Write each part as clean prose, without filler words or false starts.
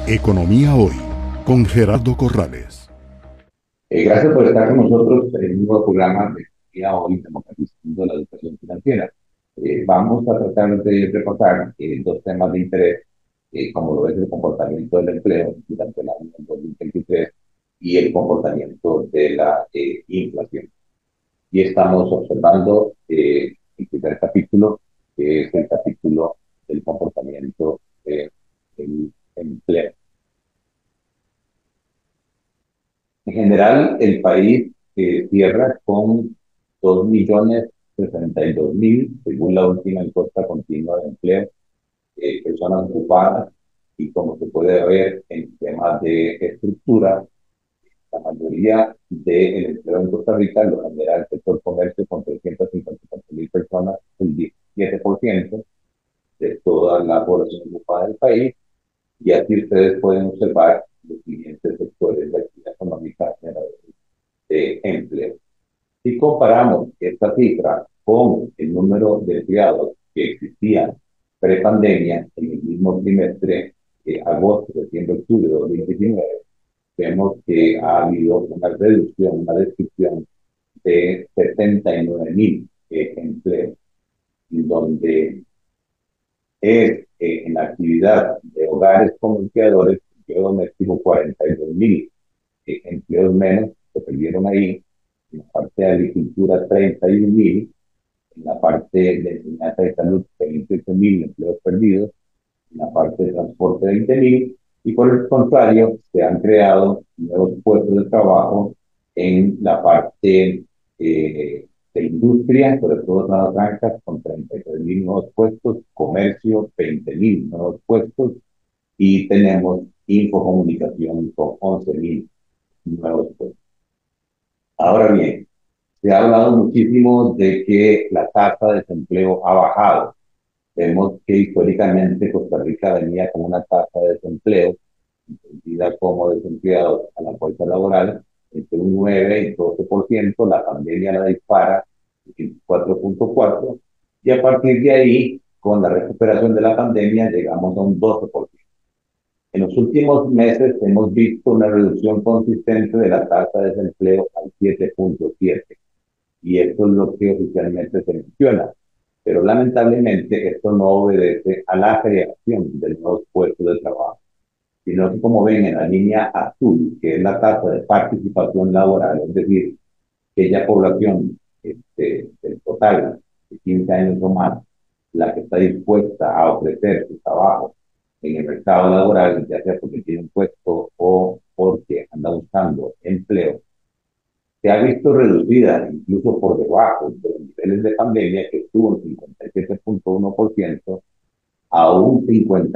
Economía Hoy, con Gerardo Corrales. Gracias por estar con nosotros en un nuevo programa de Economía Hoy, democratizando la educación financiera. Vamos a tratar de repasar dos temas de interés, como lo es el comportamiento del empleo durante el año 2023 y el comportamiento de la inflación. Y estamos observando el primer capítulo, que es el capítulo del comportamiento del empleo. En general, el país cierra con 2.062.000, según la última encuesta continua de empleo, personas ocupadas. Y como se puede ver en temas de estructura, la mayoría del empleo en Costa Rica lo genera el sector comercio con 354.000 personas, el 17% de toda la población ocupada del país. Y aquí ustedes pueden observar los siguientes sectores de actividad económica de empleo. Si comparamos esta cifra con el número de empleados que existían pre-pandemia en el mismo trimestre, agosto, septiembre, octubre de 2019, vemos que ha habido una reducción, una descripción de 79.000 empleos, donde es en la actividad de hogares como empleadores, empleo doméstico, 42.000 empleos menos se perdieron ahí. En la parte de agricultura, 31.000, en la parte de enseñanza y salud, 28.000 empleos perdidos, en la parte de transporte, 20.000, y por el contrario, se han creado nuevos puestos de trabajo en la parte de industria, sobre todo zonas francas, con 33.000 nuevos puestos, comercio, 20.000 nuevos puestos, y tenemos infocomunicación con 11.000 nuevos puestos. Ahora bien, se ha hablado muchísimo de que la tasa de desempleo ha bajado. Vemos que históricamente Costa Rica venía con una tasa de desempleo, entendida como desempleados a la fuerza laboral, entre un 9 y 12%. La pandemia la dispara, 4.4%, y a partir de ahí, con la recuperación de la pandemia, llegamos a un 12%. En los últimos meses hemos visto una reducción consistente de la tasa de desempleo al 7.7%. Y esto es lo que oficialmente se menciona. Pero lamentablemente esto no obedece a la creación de nuevos puestos de trabajo, sino que, como ven en la línea azul, que es la tasa de participación laboral, es decir, aquella población del total de 15 años o más, la que está dispuesta a ofrecer su trabajo en el mercado laboral, ya sea porque tiene un puesto o porque anda buscando empleo, se ha visto reducida incluso por debajo de los niveles de pandemia, que estuvo en 57.1%, a un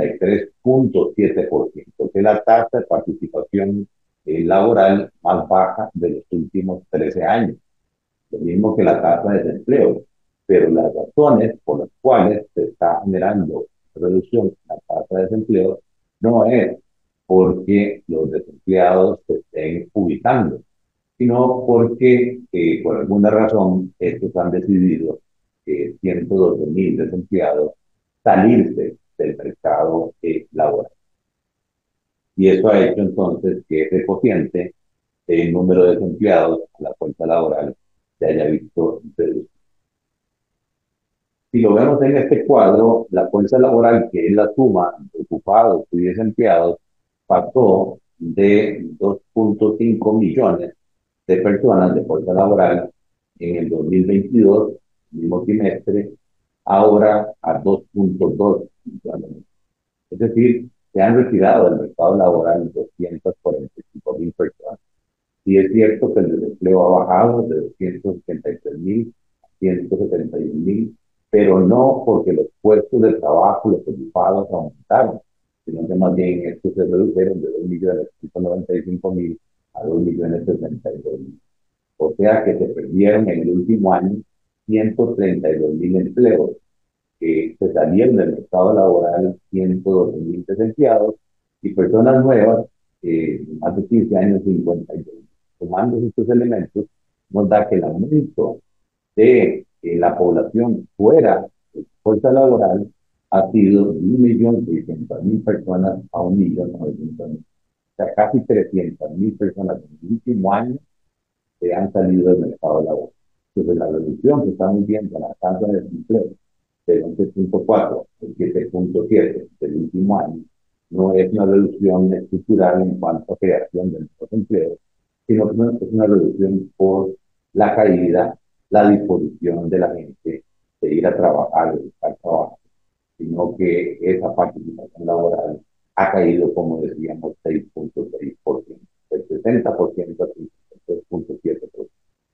53.7%, que es la tasa de participación laboral más baja de los últimos 13 años, lo mismo que la tasa de desempleo. Pero las razones por las cuales se está generando reducción en la tasa de desempleo no es porque los desempleados se estén ubicando, sino porque por alguna razón estos han decidido, 112.000 desempleados, salirse del mercado laboral. Y eso ha hecho entonces que ese cociente, el número de desempleados a la fuerza laboral, se haya visto reducido. Si lo vemos en este cuadro, la fuerza laboral, que es la suma de ocupados y desempleados, pasó de 2.5 millones de personas de fuerza laboral en el 2022, mismo trimestre, ahora a 2.2 millones. Es decir, se han retirado del mercado laboral 245.000 personas. Sí es cierto que el desempleo ha bajado de 273.000 a 171.000, pero no porque los puestos de trabajo, los ocupados aumentaron, sino que más bien estos se redujeron de 2.195.000 a 2.062.000. O sea que se perdieron en el último año 132.000 empleos, que se salieron del mercado laboral 112.000 desempleados, y personas nuevas, más de 15 años, 52. Tomando estos elementos, nos da que el aumento de la población fuera de fuerza laboral ha sido de 1.600.000 personas a 1.900.000. O sea, casi 300.000 personas en el último año que han salido del mercado laboral. Entonces, la reducción que estamos viendo en la tasa de desempleo de 11.4 al 7.7 del último año no es una reducción estructural en cuanto a creación de nuevos empleos, sino que es una reducción por la caída, la disposición de la gente de ir a trabajar, de buscar trabajo, sino que esa participación laboral ha caído, como decíamos, 6.6%, del 60% a 3.7%.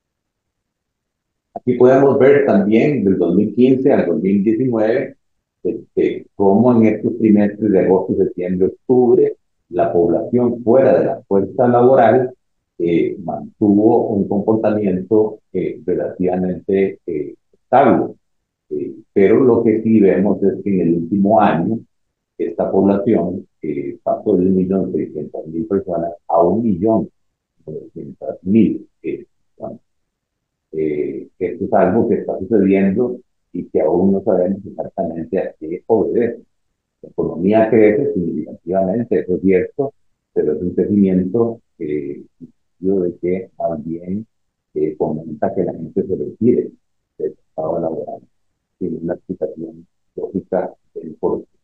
Aquí podemos ver también del 2015 al 2019 cómo en estos trimestres de agosto, septiembre, octubre, la población fuera de la fuerza laboral mantuvo un comportamiento relativamente estable. Pero lo que sí vemos es que en el último año esta población pasó de 1.600.000 personas a 1.900.000 personas. Esto es algo que está sucediendo y que aún no sabemos exactamente a qué obedece. La economía crece significativamente, eso es cierto, pero es un crecimiento de que más bien fomenta que la gente se retire del estado laboral sin una explicación lógica del por qué.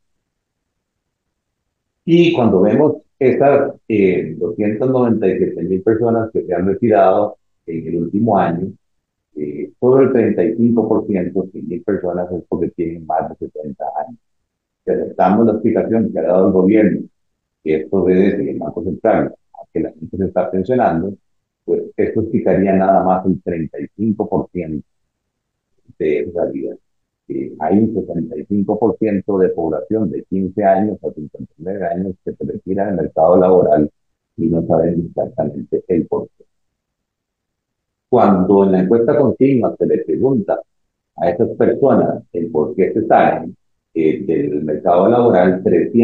Y cuando vemos esas 297.000 personas que se han retirado en el último año, todo el 35%, 100.000 personas, es porque tienen más de 70 años. Si aceptamos la explicación que ha dado el gobierno, que esto obedece y el Banco Central, a que la gente se está pensionando, pues esto explicaría nada más el 35% de esa salida. Hay un 65% de población de 15 años a 59 años que se retira del mercado laboral y no saben exactamente el por qué. Cuando en la encuesta continua se le pregunta a esas personas el por qué se salen del mercado laboral,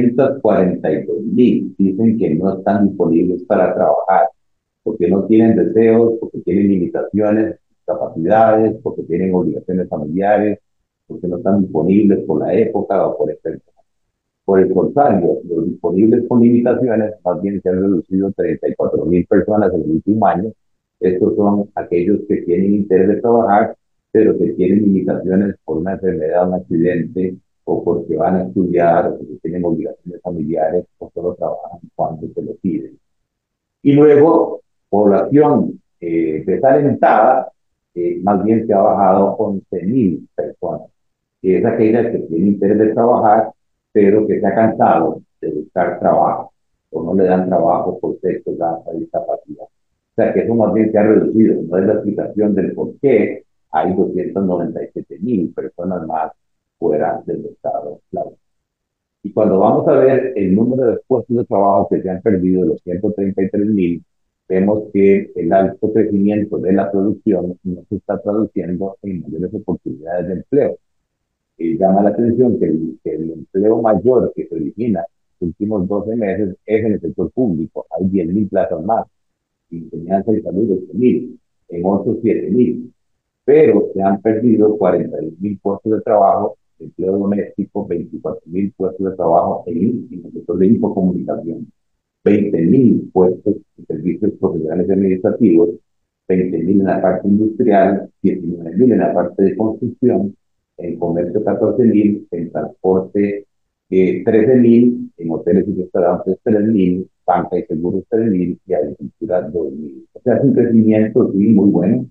342.000 dicen que no están disponibles para trabajar, porque no tienen deseos, porque tienen limitaciones, capacidades, porque tienen obligaciones familiares, porque no están disponibles por la época o por el personal. Por el contrario, los disponibles con limitaciones más bien se han reducido 34.000 personas en el último año. Estos son aquellos que tienen interés de trabajar, pero que tienen limitaciones por una enfermedad, un accidente, o porque van a estudiar, o porque tienen obligaciones familiares, o solo trabajan cuando se lo piden. Y luego, población desalentada, más bien se ha bajado 11.000 personas, que es aquella que tiene interés de trabajar, pero que se ha cansado de buscar trabajo, o no le dan trabajo por sexo, raza, discapacidad. O sea que eso más bien se ha reducido, no es la explicación del por qué hay 297.000 personas más fuera del mercado laboral. Y cuando vamos a ver el número de puestos de trabajo que se han perdido, de los 133.000, vemos que el alto crecimiento de la producción no se está traduciendo en mayores oportunidades de empleo. Y llama la atención que el empleo mayor que se origina en los últimos 12 meses es en el sector público. Hay 10.000 plazas más. En enseñanza y salud, 8.000. En otros, 7.000. Pero se han perdido 42.000 puestos de trabajo, empleo doméstico, 24.000 puestos de trabajo en el sector de infocomunicación, 20.000 puestos en servicios profesionales y administrativos, 20.000 en la parte industrial, 19.000 en la parte de construcción, en comercio 14.000, en transporte 13.000, en hoteles y restaurantes 3.000, banca y seguros 3.000 y agricultura 2.000. O sea, es un crecimiento sí, muy bueno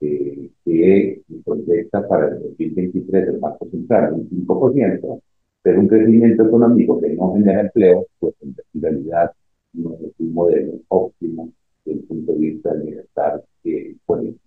que proyecta para el 2023 el Banco Central un 5%, pero un crecimiento económico que no genera empleo, pues en realidad no es un modelo óptimo desde el punto de vista del bienestar político.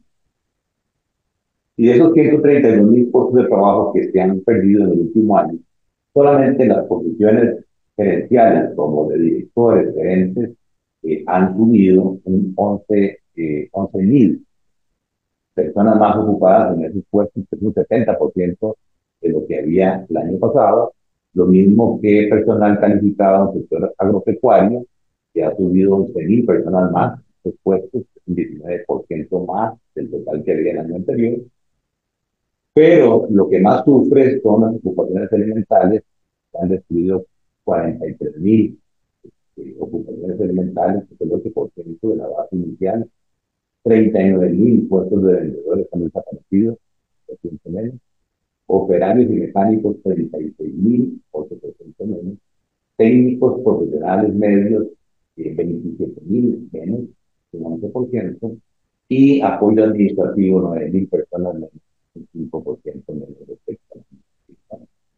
Y de esos 132.000 puestos de trabajo que se han perdido en el último año, solamente las posiciones gerenciales, como de directores, gerentes, han subido un 11.000 personas más ocupadas en esos puestos, que es un 70% de lo que había el año pasado. Lo mismo que personal calificado en el sector agropecuario, que ha subido 11.000 personas más, esos puestos, un 19% más del total que había el año anterior. Pero lo que más sufre son las ocupaciones elementales, se han destruido 43.000 ocupaciones elementales, que es el 8% de la base inicial. 39.000 puestos de vendedores han desaparecido recientemente. Operarios y mecánicos, 36.000, 8% menos. Técnicos profesionales medios, 27.000 menos, un 11%. Y apoyo administrativo, 9.000 personas menos, un 5% menos respecto a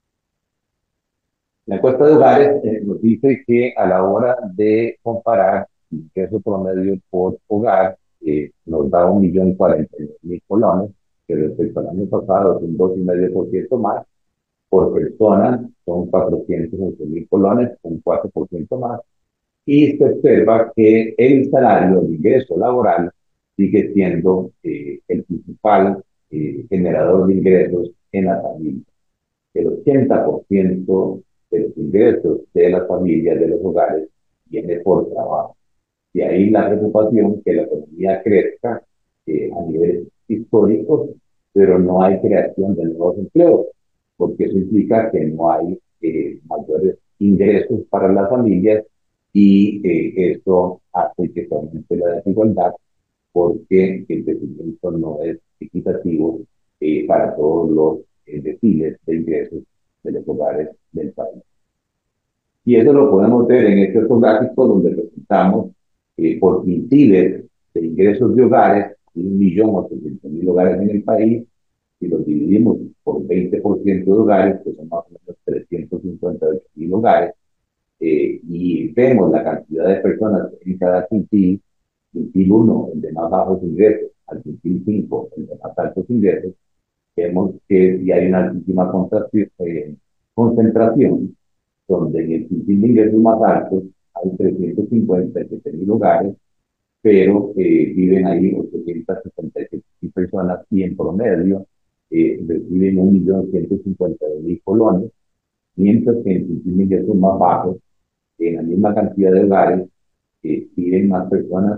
la encuesta de hogares. Nos dice que a la hora de comparar el ingreso promedio por hogar, nos da 1.049.000 colones, que respecto al año pasado es un 2,5% más. Por persona son 411.000 colones, un 4% más. Y se observa que el salario, el ingreso laboral, sigue siendo el principal generador de ingresos en la familia. El 80% de los ingresos de las familias, de los hogares, viene por trabajo. Y ahí la preocupación que la economía crezca a niveles históricos, pero no hay creación de nuevos empleos, porque eso implica que no hay mayores ingresos para las familias y eso hace que se aumente la desigualdad porque el crecimiento no es equitativo para todos los deciles de ingresos de los hogares del país. Y eso lo podemos ver en este otro gráfico donde presentamos por quintiles de ingresos de hogares, 1.800.000 hogares en el país, y los dividimos por 20% de hogares, que son más o menos 358.000 hogares, y vemos la cantidad de personas en cada quintil. Quintil 1, el de más bajos ingresos, al quintil 5, el de más altos ingresos, vemos que si hay una altísima concentración, donde en el quintil de ingresos más altos hay 357.000 hogares, pero viven ahí 867.000 personas y en promedio reciben 1.152.000 colones, mientras que en el quintil de ingresos más bajos, en la misma cantidad de hogares, viven más personas,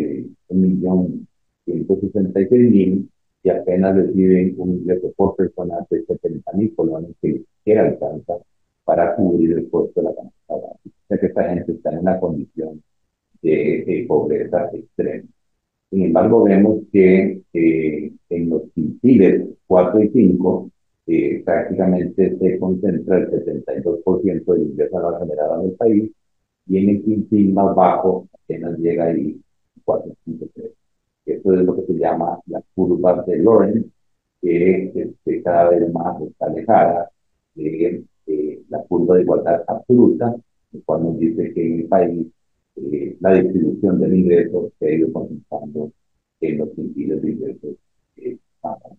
1.166.000, y apenas reciben un ingreso por persona de 70.000 colones, que ni siquiera alcanza para cubrir el costo de la canasta básica. O sea que esta gente está en una condición de pobreza extrema. Sin embargo, vemos que en los quintiles 4 y 5 prácticamente se concentra el 72% del ingreso anual generado en el país, y en el quintil más bajo apenas llega ahí 4,3. Esto es lo que se llama la curva de Lorenz, que cada vez más está alejada de la curva de igualdad absoluta, el cual nos dice que en el país la distribución del ingreso se ha ido concentrando en los quintiles de ingresos más altos.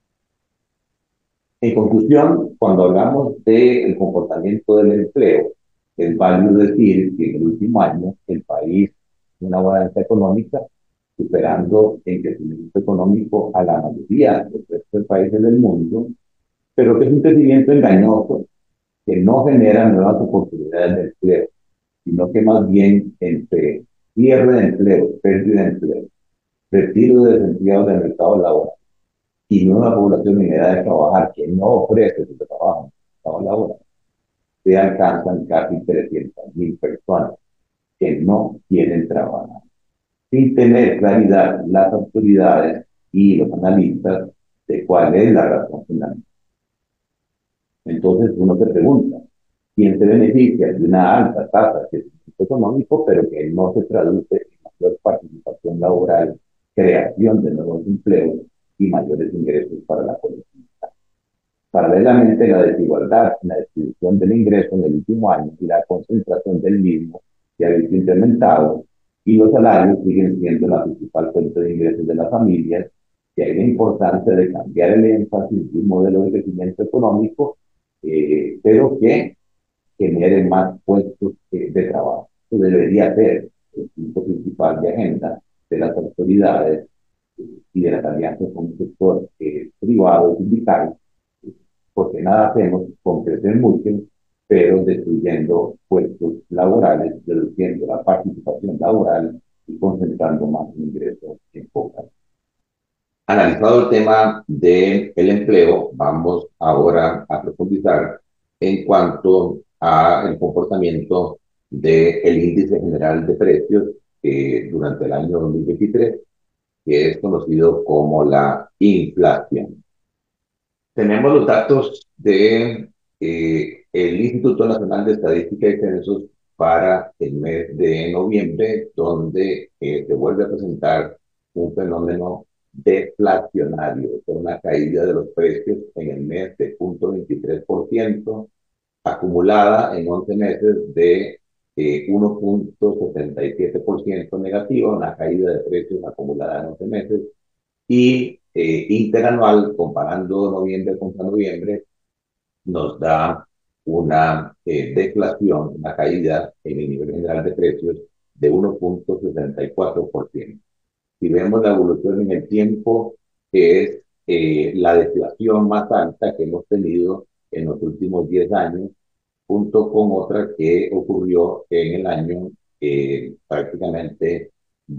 En conclusión, cuando hablamos del comportamiento del empleo, es válido decir que en el último año el país tiene una bonanza económica, superando en crecimiento económico a la mayoría de los restos de países del mundo, pero que es un crecimiento engañoso que no genera nuevas oportunidades de empleo, sino que más bien entre cierre de empleo, pérdida de empleo, retiro de desempleados del mercado laboral y nueva población en edad de trabajar que no ofrece su trabajo en el mercado laboral, se alcanzan casi 300.000 personas que no quieren trabajar, sin tener claridad las autoridades y los analistas de cuál es la razón fundamental. Entonces uno se pregunta, ¿quién se beneficia de una alta tasa de crecimiento económico, pero que no se traduce en mayor participación laboral, creación de nuevos empleos y mayores ingresos para la colectividad? Paralelamente, la desigualdad en la distribución del ingreso en el último año y la concentración del mismo se ha visto incrementado, y los salarios siguen siendo la principal fuente de ingresos de las familias, y hay la importancia de cambiar el énfasis de un modelo de crecimiento económico, pero que genere más puestos de trabajo. Eso debería ser el punto principal de agenda de las autoridades y de las alianzas con el sector privado y sindical, porque nada hacemos con crecer mucho, pero destruyendo puestos laborales, reduciendo la participación laboral y concentrando más ingresos en pocas. Analizado el tema del empleo, vamos ahora a profundizar en cuanto al comportamiento del índice general de precios durante el año 2023, que es conocido como la inflación. Tenemos los datos de el Instituto Nacional de Estadística y Censos para el mes de noviembre, donde se vuelve a presentar un fenómeno deflacionario, con una caída de los precios en el mes de 0,23%, acumulada en 11 meses de 1,77% negativa, una caída de precios acumulada en 11 meses, y interanual, comparando noviembre contra noviembre, nos da una deflación, una caída en el nivel general de precios de 1,64%. Si vemos la evolución en el tiempo, que es la deflación más alta que hemos tenido en los últimos 10 años, junto con otra que ocurrió en el año prácticamente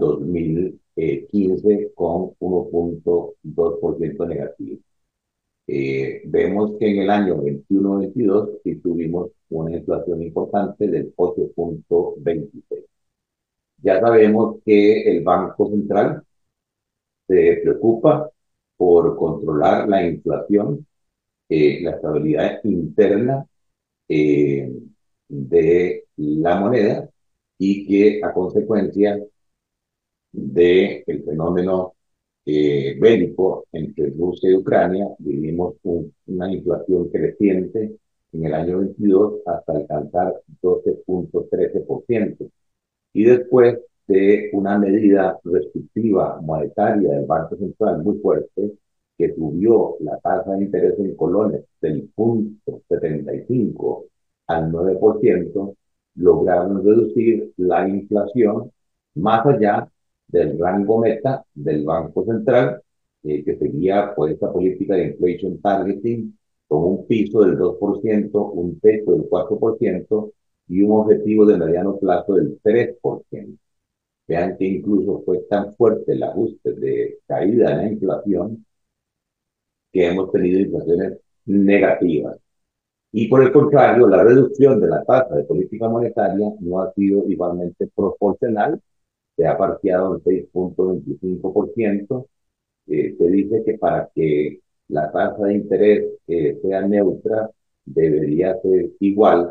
2015 con 1,2% negativo. Vemos que en el año 21-22 sí tuvimos una inflación importante del 8,26. Ya sabemos que el Banco Central se preocupa por controlar la inflación, la estabilidad interna eh, de la moneda, y que a consecuencia del fenómeno bélico entre Rusia y Ucrania vivimos una inflación creciente en el año 22 hasta alcanzar 12,13%. Y después de una medida restrictiva monetaria del Banco Central muy fuerte, que subió la tasa de interés en colones del 0,75 al 9%, lograron reducir la inflación más allá del rango meta del Banco Central, que seguía por esta política de inflation targeting, con un piso del 2%, un techo del 4% y un objetivo de mediano plazo del 3%. Vean que incluso fue tan fuerte el ajuste de caída en la inflación que hemos tenido inflaciones negativas. Y por el contrario, la reducción de la tasa de política monetaria no ha sido igualmente proporcional, se ha parciado en 6,25%. Se dice que para que la tasa de interés sea neutra, debería ser igual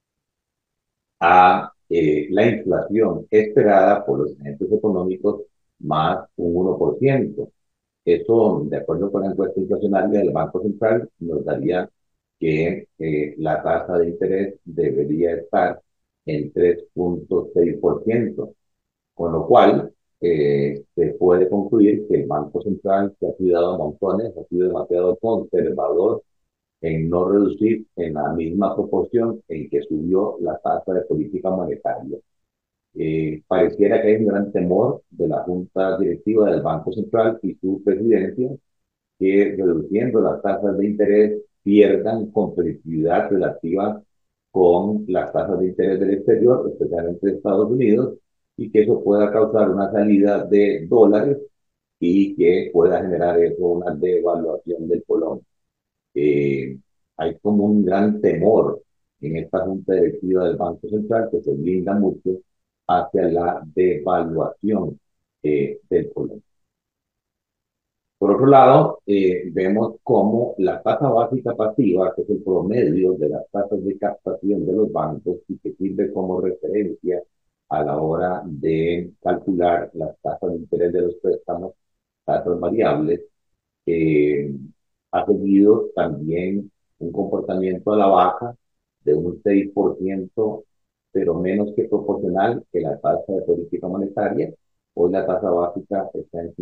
a la inflación esperada por los agentes económicos más un 1%. Eso, de acuerdo con la encuesta inflacionaria del Banco Central, nos daría que la tasa de interés debería estar en 3,6%, con lo cual se puede concluir que el Banco Central, que ha cuidado montones, ha sido demasiado conservador en no reducir en la misma proporción en que subió la tasa de política monetaria. Pareciera que hay un gran temor de la Junta Directiva del Banco Central y su presidencia, que reduciendo las tasas de interés pierdan competitividad relativa con las tasas de interés del exterior, especialmente de Estados Unidos, y que eso pueda causar una salida de dólares y que pueda generar eso una devaluación del colón. eh, Hay como un gran temor en esta junta directiva del Banco Central, que se blinda mucho hacia la devaluación del colón. Por otro lado, vemos cómo la tasa básica pasiva, que es el promedio de las tasas de captación de los bancos y que sirve como referencia a la hora de calcular las tasas de interés de los préstamos, tasas variables, eh, ha seguido también un comportamiento a la baja de un 6%, pero menos que proporcional que la tasa de política monetaria. Hoy la tasa básica está en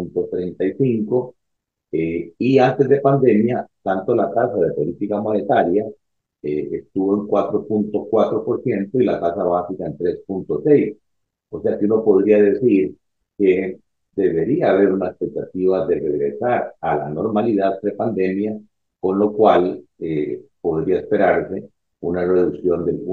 5,35, y antes de pandemia, tanto la tasa de política monetaria estuvo en 4,4% y la tasa básica en 3,6%. O sea que uno podría decir que debería haber una expectativa de regresar a la normalidad pre-pandemia, con lo cual podría esperarse una reducción del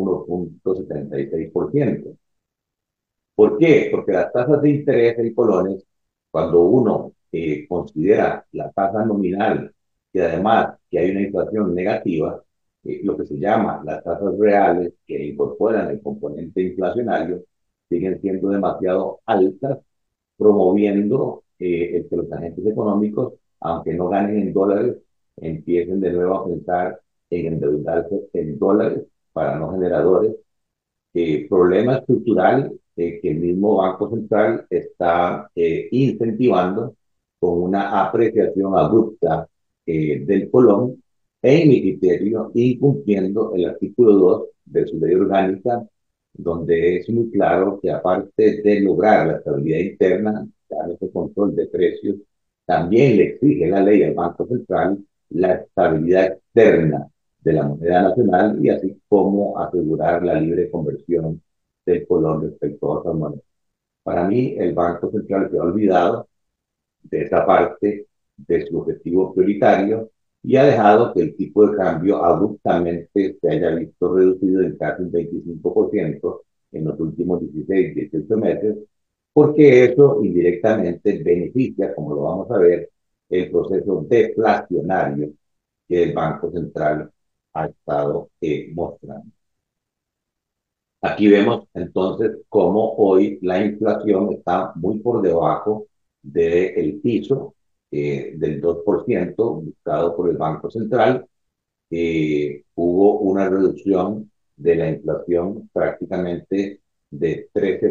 1,76%. ¿Por qué? Porque las tasas de interés en colones, cuando uno considera la tasa nominal y además que hay una inflación negativa, lo que se llama las tasas reales que incorporan el componente inflacionario siguen siendo demasiado altas, promoviendo el que los agentes económicos, aunque no ganen en dólares, empiecen de nuevo a pensar en endeudarse en dólares para no generadores. Problema estructural que el mismo Banco Central está incentivando con una apreciación abrupta del colón e, en mi criterio, incumpliendo el artículo 2 de su ley orgánica, donde es muy claro que aparte de lograr la estabilidad interna, dar ese control de precios, también le exige la ley al Banco Central la estabilidad externa de la moneda nacional y así como asegurar la libre conversión del colón respecto a otras monedas. Para mí, el Banco Central se ha olvidado de esa parte de su objetivo prioritario y ha dejado que el tipo de cambio abruptamente se haya visto reducido en casi un 25% en los últimos 16, 18 meses, porque eso indirectamente beneficia, como lo vamos a ver, el proceso deflacionario que el Banco Central ha estado mostrando. Aquí vemos entonces cómo hoy la inflación está muy por debajo del piso del 2% buscado por el Banco Central. Hubo una reducción de la inflación prácticamente de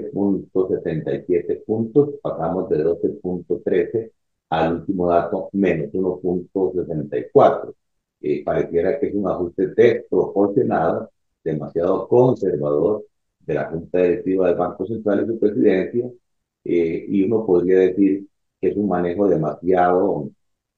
13,77 puntos, pasamos de 12,13 al último dato menos 1,64. Pareciera que es un ajuste desproporcionado, demasiado conservador de la Junta Directiva del Banco Central y su presidencia, y uno podría decir que es un manejo demasiado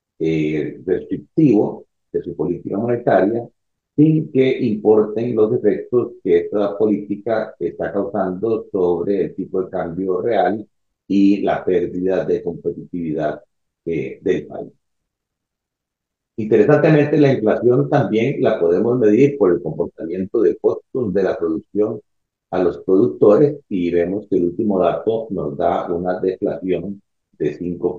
restrictivo de su política monetaria sin que importen los efectos que esta política está causando sobre el tipo de cambio real y la pérdida de competitividad del país. Interesantemente, la inflación también la podemos medir por el comportamiento de costos de la producción a los productores y vemos que el último dato nos da una deflación de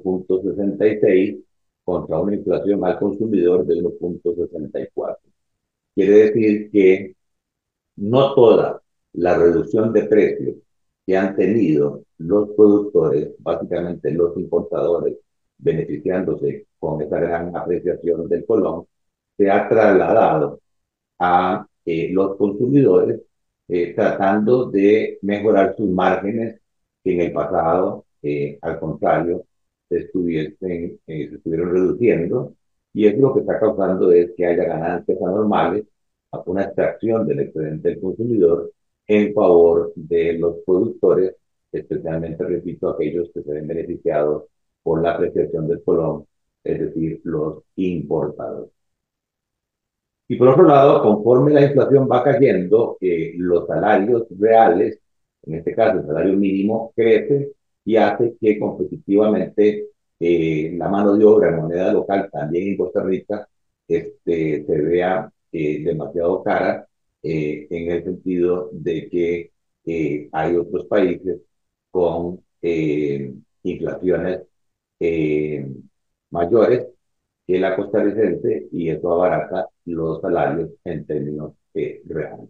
5,66 contra una inflación al consumidor de 1,64. Quiere decir que no toda la reducción de precios que han tenido los productores, básicamente los importadores, beneficiándose con esa gran apreciación del colón, se ha trasladado a los consumidores tratando de mejorar sus márgenes que en el pasado, al contrario, se estuvieron reduciendo y es lo que está causando es que haya ganancias anormales, una extracción del excedente del consumidor en favor de los productores, especialmente, repito, aquellos que se ven beneficiados por la apreciación del colón, es decir, los importadores. Y por otro lado, conforme la inflación va cayendo, los salarios reales, en este caso el salario mínimo, crece y hace que competitivamente la mano de obra en moneda local, también en Costa Rica, se vea demasiado cara en el sentido de que hay otros países con inflaciones eh, mayores que la costarricense y eso abarata los salarios en términos reales.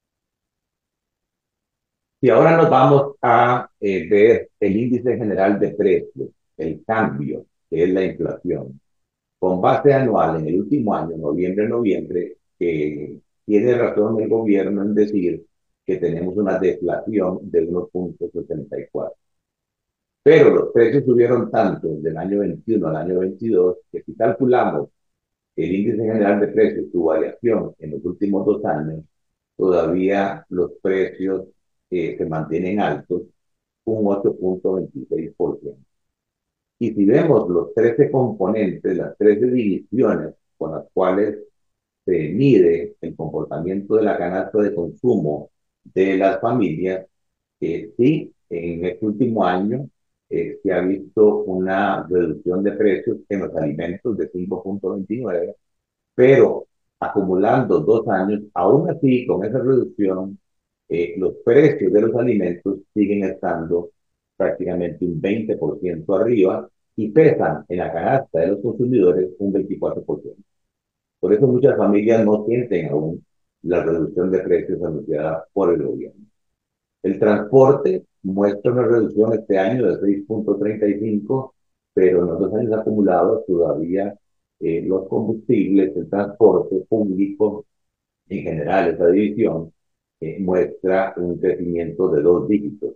Si ahora nos vamos a ver el índice general de precios, el cambio, que es la inflación, con base anual en el último año, noviembre, tiene razón el gobierno en decir que tenemos una deflación de 1,74. Pero los precios subieron tanto del año 21 al año 22 que si calculamos el índice general de precios, su variación en los últimos 2 años, todavía los precios se mantienen altos, un 8,26%. Y si vemos los 13 componentes, las 13 divisiones con las cuales se mide el comportamiento de la canasta de consumo de las familias, sí, en este último año se ha visto una reducción de precios en los alimentos de 5,29, pero acumulando 2 años, aún así, con esa reducción, los precios de los alimentos siguen estando prácticamente un 20% arriba y pesan en la canasta de los consumidores un 24%. Por eso muchas familias no sienten aún la reducción de precios anunciada por el gobierno. El transporte muestra una reducción este año de 6,35, pero en los 2 años acumulados todavía los combustibles, el transporte público en general, esa división muestra un crecimiento de 2 dígitos,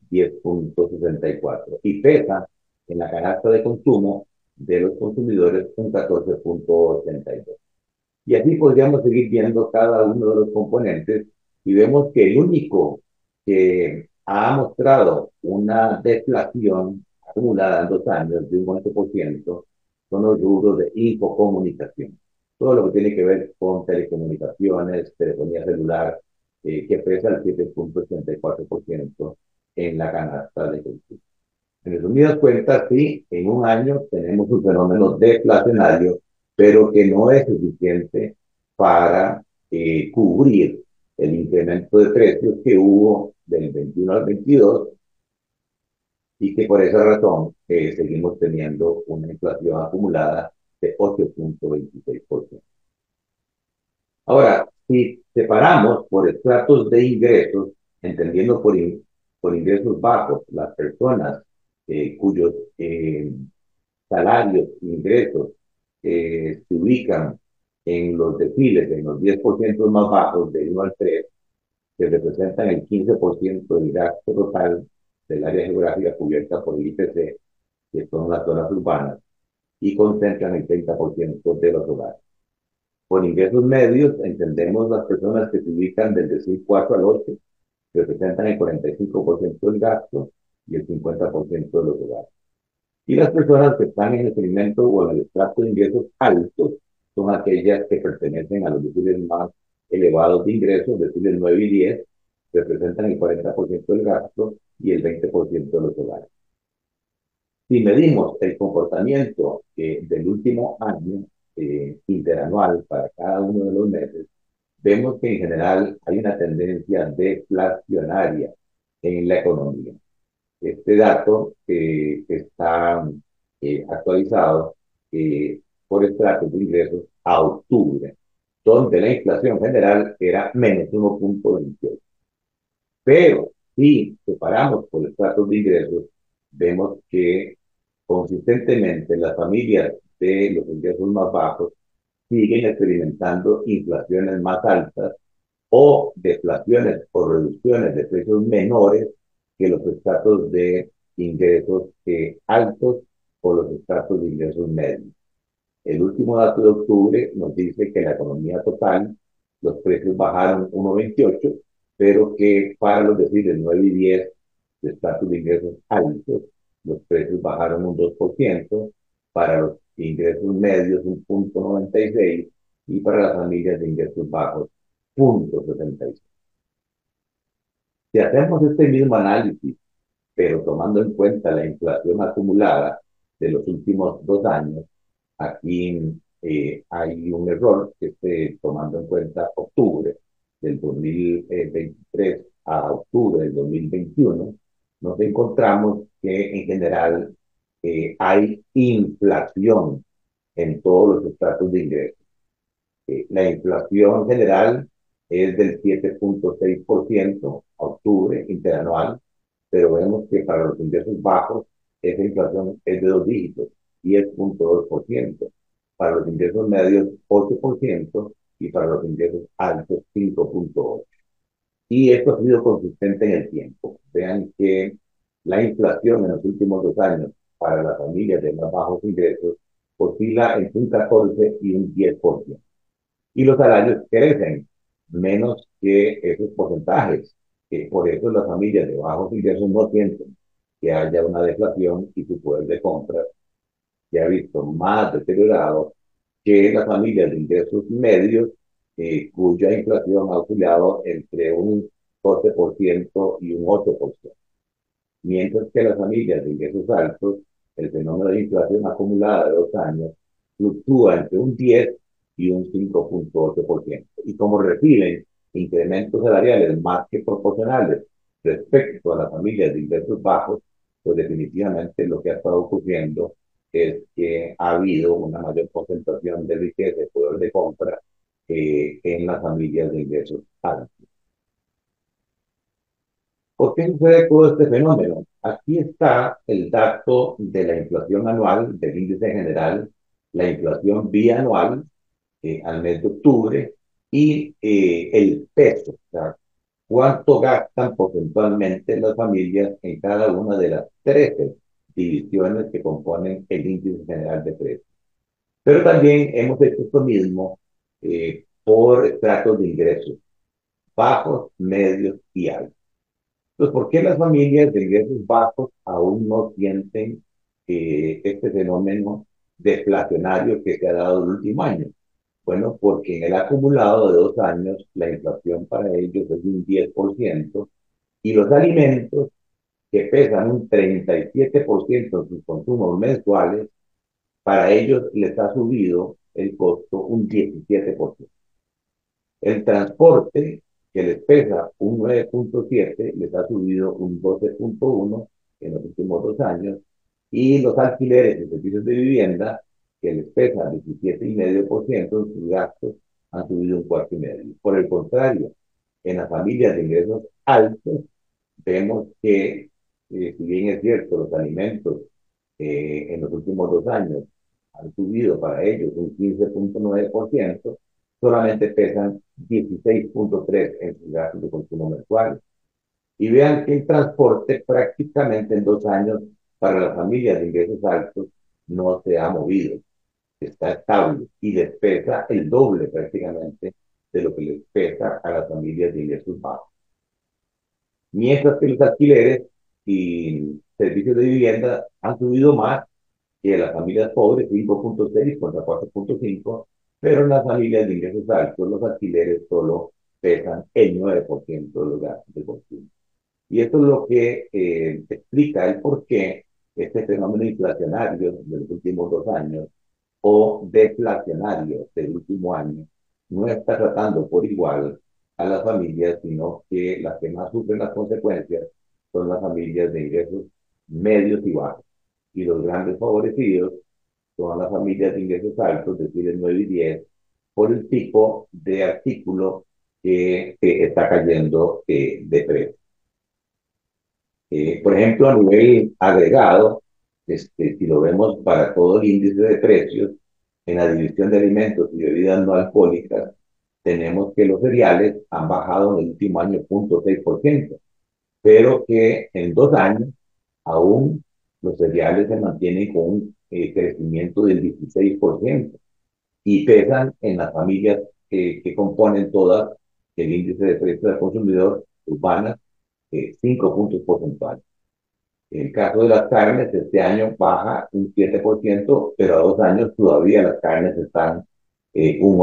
10,64, y pesa en la canasta de consumo de los consumidores un 14,82. Y así podríamos seguir viendo cada uno de los componentes y vemos que el único que ha mostrado una deflación acumulada en 2 años de un 11% son los rubros de infocomunicación. Todo lo que tiene que ver con telecomunicaciones, telefonía celular, que pesa el 7,84% en la canasta de consumo. En resumidas cuentas, sí, en un año tenemos un fenómeno deflacionario, pero que no es suficiente para cubrir el incremento de precios que hubo del 21 al 22, y que por esa razón seguimos teniendo una inflación acumulada de 8,26%. Ahora, si separamos por estratos de ingresos, entendiendo por ingresos bajos las personas cuyos salarios, ingresos se ubican en los deciles, en los 10% más bajos, de 1 al 3, que representan el 15% del gasto total del área geográfica cubierta por el IPC, que son las zonas urbanas, y concentran el 30% de los hogares. Por ingresos medios, entendemos las personas que se ubican del decil 4 al 8, que representan el 45% del gasto y el 50% de los hogares. Y las personas que están en el segmento o en el estrato de ingresos altos son aquellas que pertenecen a los deciles más elevados de ingresos, deciles 9 y 10, representan el 40% del gasto y el 20% de los hogares. Si medimos el comportamiento del último año interanual para cada uno de los meses, vemos que en general hay una tendencia deflacionaria en la economía. Este dato está actualizado por estratos de ingresos a octubre, donde la inflación general era menos 1,28. Pero si separamos por estratos de ingresos, vemos que consistentemente las familias de los ingresos más bajos siguen experimentando inflaciones más altas o deflaciones o reducciones de precios menores que los estratos de ingresos altos o los estratos de ingresos medios. El último dato de octubre nos dice que en la economía total los precios bajaron 1,28, pero que para los deciles 9 y 10 de estratos de ingresos altos, los precios bajaron un 2%, para los ingresos medios un 0,96 y para las familias de ingresos bajos 0,76. Si hacemos este mismo análisis, pero tomando en cuenta la inflación acumulada de los últimos 2 años, aquí hay un error, que tomando en cuenta octubre del 2023 a octubre del 2021, nos encontramos que en general hay inflación en todos los estratos de ingresos. La inflación general es del 7,6% a octubre interanual, pero vemos que para los ingresos bajos esa inflación es de 2 dígitos, 10,2%, para los ingresos medios 8% y para los ingresos altos 5,8%. Y esto ha sido consistente en el tiempo. Vean que la inflación en los últimos 2 años para las familias de más bajos ingresos oscila entre un 14 y un 10%. Y los salarios crecen menos que esos porcentajes. Por eso las familias de bajos ingresos no sienten que haya una deflación y su poder de compra se ha visto más deteriorado que las familias de ingresos medios, cuya inflación ha oscilado entre un 12% y un 8%. Mientras que las familias de ingresos altos, el fenómeno de inflación acumulada de 2 años fluctúa entre un 10 y un 5,8%. Y como reciben incrementos salariales más que proporcionales respecto a las familias de ingresos bajos, pues definitivamente lo que ha estado ocurriendo es que ha habido una mayor concentración de riqueza y poder de compra en las familias de ingresos altos. ¿Por qué sucede todo este fenómeno? Aquí está el dato de la inflación anual del índice general, la inflación bianual al mes de octubre y el peso, o sea, cuánto gastan porcentualmente las familias en cada una de las 13 divisiones que componen el índice general de precios. Pero también hemos hecho esto mismo por estratos de ingresos bajos, medios y altos. Entonces, ¿por qué las familias de ingresos bajos aún no sienten este fenómeno deflacionario que se ha dado el último año? Bueno, porque en el acumulado de 2 años la inflación para ellos es de un 10% y los alimentos que pesan un 37% en sus consumos mensuales, para ellos les ha subido el costo un 17%. El transporte, que les pesa un 9,7, les ha subido un 12,1 en los últimos 2 años, y los alquileres y servicios de vivienda, que les pesa 17,5% en sus gastos, han subido un 4,5. Por el contrario, en las familias de ingresos altos, vemos que, si bien es cierto, los alimentos en los últimos 2 años han subido para ellos un 15,9%, solamente pesan 16,3 en sus gastos de consumo mensual. Y vean que el transporte prácticamente en 2 años para las familias de ingresos altos no se ha movido, está estable y les pesa el doble prácticamente de lo que les pesa a las familias de ingresos bajos. Mientras que los alquileres y servicios de vivienda han subido más que las familias pobres, 5,6 contra 4,5, pero en las familias de ingresos altos los alquileres solo pesan el 9% de los gastos de consumo. Y esto es lo que explica el por qué este fenómeno inflacionario de los últimos 2 años o deflacionario del último año no está tratando por igual a las familias, sino que las que más sufren las consecuencias son las familias de ingresos medios y bajos. Y los grandes favorecidos son las familias de ingresos altos, es decir, el 9 y 10, por el tipo de artículo que está cayendo de precio. Por ejemplo, a nivel agregado, si lo vemos para todo el índice de precios, en la división de alimentos y bebidas no alcohólicas, tenemos que los cereales han bajado en el último año 0,6%, pero que en 2 años aún los cereales se mantienen con un crecimiento del 16% y pesan en las familias que componen todas el índice de precios del consumidor urbanas 5 puntos porcentuales. En el caso de las carnes, este año baja un 7%, pero a 2 años todavía las carnes están un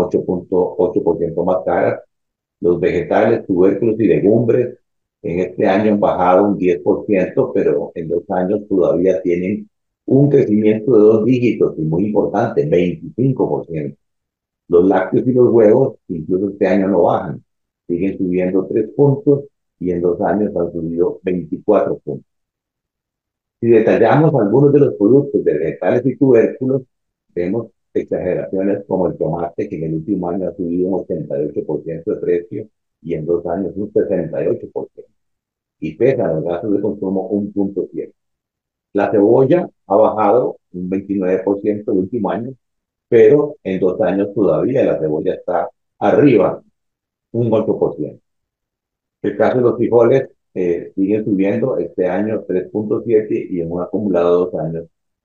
8,8% más caras. Los vegetales, tubérculos y legumbres en este año han bajado un 10%, pero en 2 años todavía tienen un crecimiento de 2 dígitos y muy importante, 25%. Los lácteos y los huevos incluso este año no bajan, siguen subiendo 3 puntos y en 2 años han subido 24 puntos. Si detallamos algunos de los productos de vegetales y tubérculos, vemos exageraciones como el tomate, que en el último año ha subido un 88% de precio y en 2 años un 68%. Y pesa los gastos de consumo un 0,7. La cebolla ha bajado un 29% el último año, pero en 2 años todavía la cebolla está arriba un 8%. El caso de los frijoles sigue subiendo este año 3,7 y en un acumulado de 2 años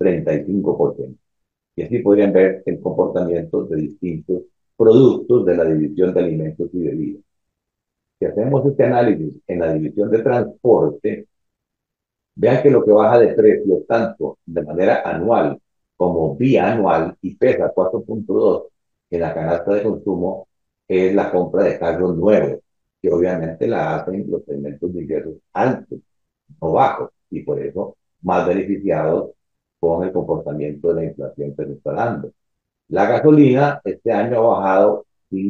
35%. Y así podrían ver el comportamiento de distintos productos de la división de alimentos y bebidas. Si hacemos este análisis en la división de transporte, vean que lo que baja de precio tanto de manera anual como bianual y pesa 4,2 en la canasta de consumo es la compra de carros nuevos, que obviamente la hacen los segmentos de ingresos altos, no bajos, y por eso más beneficiados con el comportamiento de la inflación que se está dando. La gasolina este año ha bajado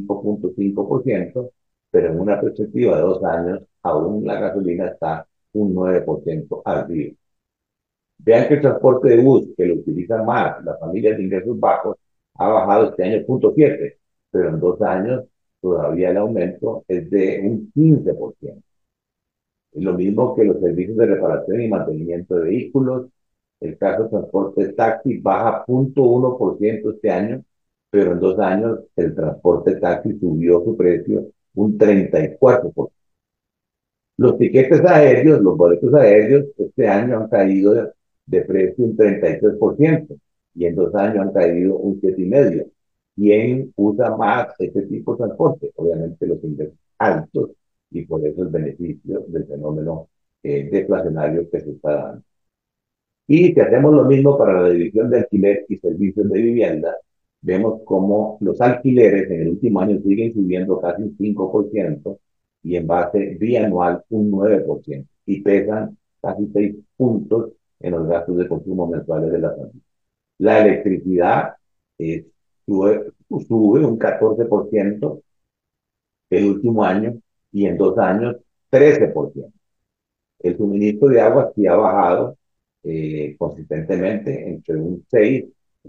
5,5%, pero en una perspectiva de 2 años, aún la gasolina está un 9% arriba. Vean que el transporte de bus, que lo utilizan más las familias de ingresos bajos, ha bajado este año 0,7, pero en 2 años todavía el aumento es de un 15%. Es lo mismo que los servicios de reparación y mantenimiento de vehículos. El caso de transporte taxi baja 0,1% este año, pero en 2 años el transporte taxi subió su precio un 34%. Los tiquetes aéreos, los boletos aéreos, este año han caído de precio un 33% y en 2 años han caído un 7,5%. ¿Quién usa más este tipo de transporte? Obviamente los ingresos altos y por eso el beneficio del fenómeno deflacionario que se está dando. Y si hacemos lo mismo para la división de alquiler y servicios de vivienda, vemos cómo los alquileres en el último año siguen subiendo casi un 5% y en base bianual un 9% y pesan casi 6 puntos en los gastos de consumo mensuales de la familia. La electricidad eh, sube, sube un 14% el último año y en 2 años 13%. El suministro de agua sí ha bajado consistentemente entre un 6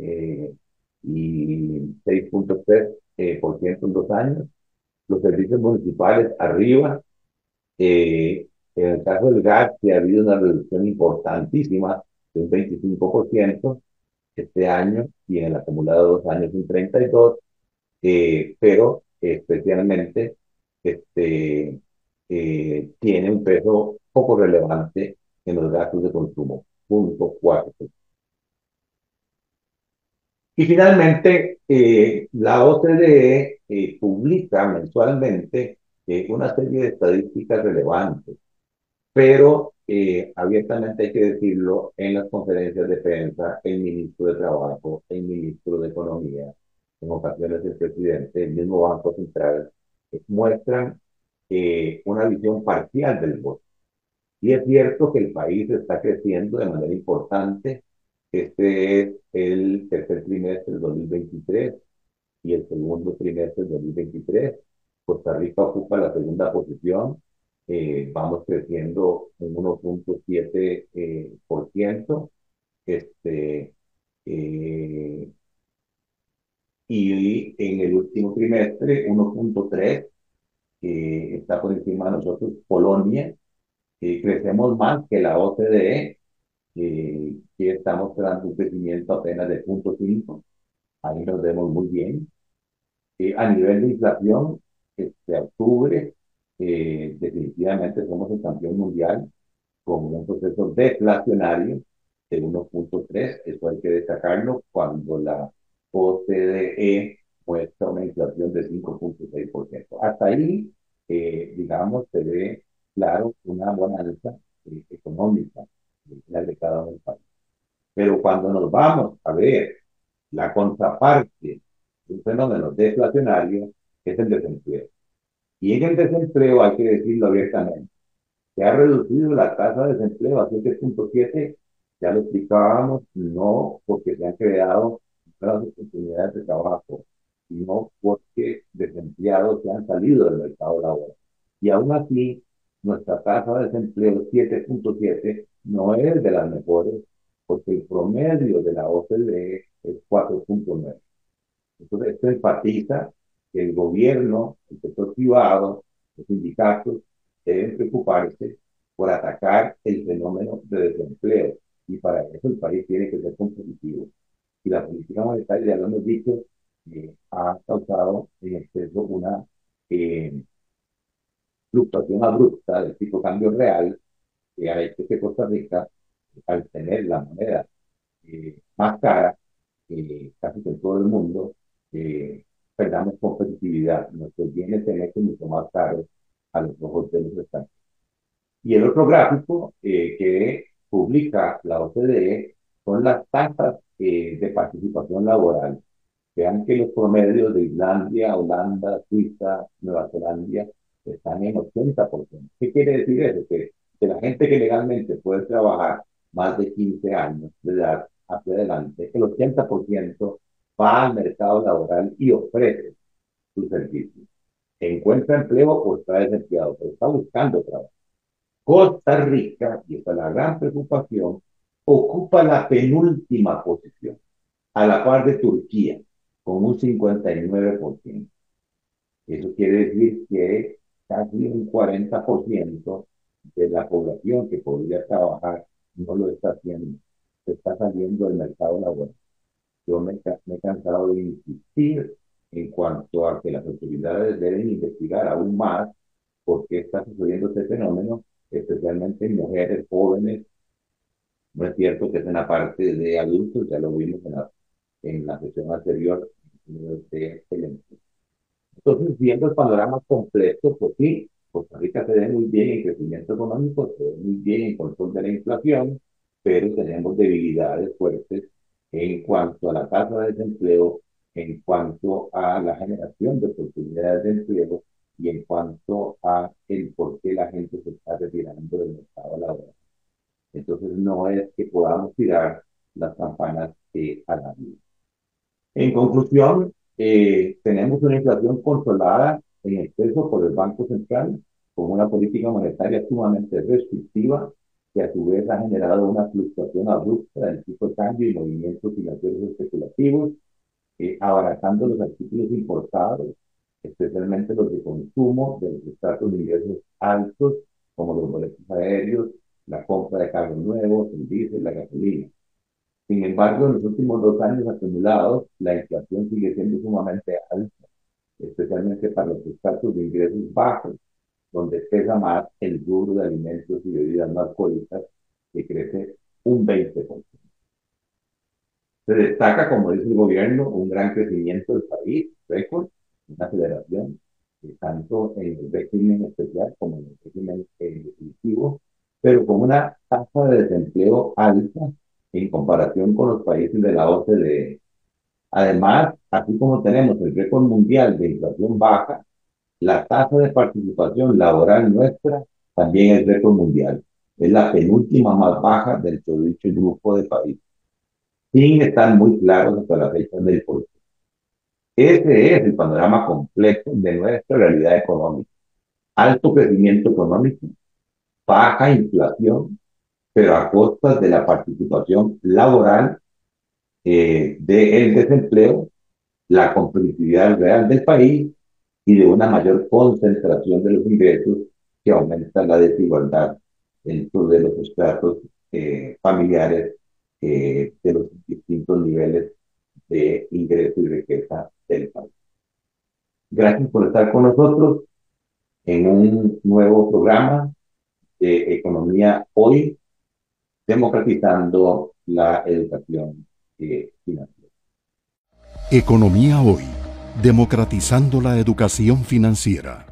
y 6,3% en 2 años. Los servicios municipales arriba. En el caso del gas, sí ha habido una reducción importantísima de un 25% este año y en el acumulado de 2 años un 32%, pero especialmente tiene un peso poco relevante en los gastos de consumo, 0,4. Y finalmente, la OCDE publica mensualmente una serie de estadísticas relevantes, pero abiertamente hay que decirlo, en las conferencias de prensa, el ministro de Trabajo, el ministro de Economía, en ocasiones el presidente, el mismo Banco Central, muestran una visión parcial del voto. Y es cierto que el país está creciendo de manera importante. Este es el tercer trimestre del 2023 y el segundo trimestre del 2023. Costa Rica ocupa la segunda posición. Vamos creciendo un 1,7%. Este, eh, y en el último trimestre, 1,3%, está por encima de nosotros Polonia. Crecemos más que la OCDE, que está mostrando un crecimiento apenas de 0,5. Ahí nos vemos muy bien. A nivel de inflación, octubre, definitivamente somos el campeón mundial con un proceso deflacionario de 1,3. Eso hay que destacarlo cuando la OCDE muestra una inflación de 5,6%. Hasta ahí, digamos, se ve claro una bonanza económica en de cada uno del país. Pero cuando nos vamos a ver la contraparte de un fenómeno deflacionario, es el desempleo. Y en el desempleo, hay que decirlo abiertamente, se ha reducido la tasa de desempleo a 7,7, ya lo explicábamos, no porque se han creado nuevas oportunidades de trabajo, sino porque desempleados se han salido del mercado laboral. Y aún así, nuestra tasa de desempleo 7,7 no es de las mejores, porque el promedio de la OCDE es 4,9. Entonces, esto enfatiza que el gobierno, el sector privado, los sindicatos deben preocuparse por atacar el fenómeno de desempleo. Y para eso el país tiene que ser competitivo. Y la política monetaria, ya lo hemos dicho, ha causado en exceso una eh, fluctuación abrupta del tipo de cambio real, que ha hecho que Costa Rica, al tener la moneda más cara, casi que en todo el mundo, eh, perdamos competitividad. Nuestros bienes se han hecho mucho más caros a los ojos de los extranjeros. Y el otro gráfico que publica la OCDE son las tasas de participación laboral. Vean que los promedios de Islandia, Holanda, Suiza, Nueva Zelanda están en 80%. ¿Qué quiere decir eso? Que la gente que legalmente puede trabajar más de 15 años de edad hacia adelante, el 80% va al mercado laboral y ofrece sus servicios. Encuentra empleo o está desempleado, pero está buscando trabajo. Costa Rica, y esta es la gran preocupación, ocupa la penúltima posición, a la par de Turquía, con un 59%. Eso quiere decir que casi un 40% de la población que podría trabajar no lo está haciendo, se está saliendo del mercado laboral. Yo me he cansado de insistir en cuanto a que las autoridades deben investigar aún más por qué está sucediendo este fenómeno, especialmente en mujeres jóvenes. No es cierto que es una parte de adultos, ya lo vimos en la sesión anterior de excelente. Entonces, viendo el panorama completo, pues sí, Costa Rica se ve muy bien en crecimiento económico, se ve muy bien en control de la inflación, pero tenemos debilidades fuertes en cuanto a la tasa de desempleo, en cuanto a la generación de oportunidades de empleo y en cuanto a el por qué la gente se está retirando del mercado laboral. Entonces, no es que podamos tirar las campanas a la vida. En conclusión, tenemos una inflación controlada en exceso por el Banco Central, con una política monetaria sumamente restrictiva, que a su vez ha generado una fluctuación abrupta del tipo de cambio y movimientos financieros especulativos, abaratando los artículos importados, especialmente los de consumo de los estratos de ingresos altos, como los boletos aéreos, la compra de carros nuevos, el diésel, la gasolina. Sin embargo, en los últimos 2 años acumulados, la inflación sigue siendo sumamente alta, especialmente para los estratos de ingresos bajos, donde pesa más el rubro de alimentos y bebidas no alcohólicas, que crece un 20%. Se destaca, como dice el gobierno, un gran crecimiento del país, récord, una aceleración, tanto en el régimen especial como en el régimen definitivo, pero con una tasa de desempleo alta en comparación con los países de la OCDE. Además, así como tenemos el récord mundial de inflación baja, la tasa de participación laboral nuestra también es récord mundial. Es la penúltima más baja del dicho grupo de países, sin estar muy claros hasta la fecha del por qué. Ese es el panorama completo de nuestra realidad económica. Alto crecimiento económico, baja inflación, pero a costas de la participación laboral, del desempleo, la competitividad real del país y de una mayor concentración de los ingresos que aumenta la desigualdad dentro de los estratos familiares, de los distintos niveles de ingreso y riqueza del país. Gracias por estar con nosotros en un nuevo programa de Economía Hoy, democratizando la educación financiera. Economía Hoy, democratizando la educación financiera.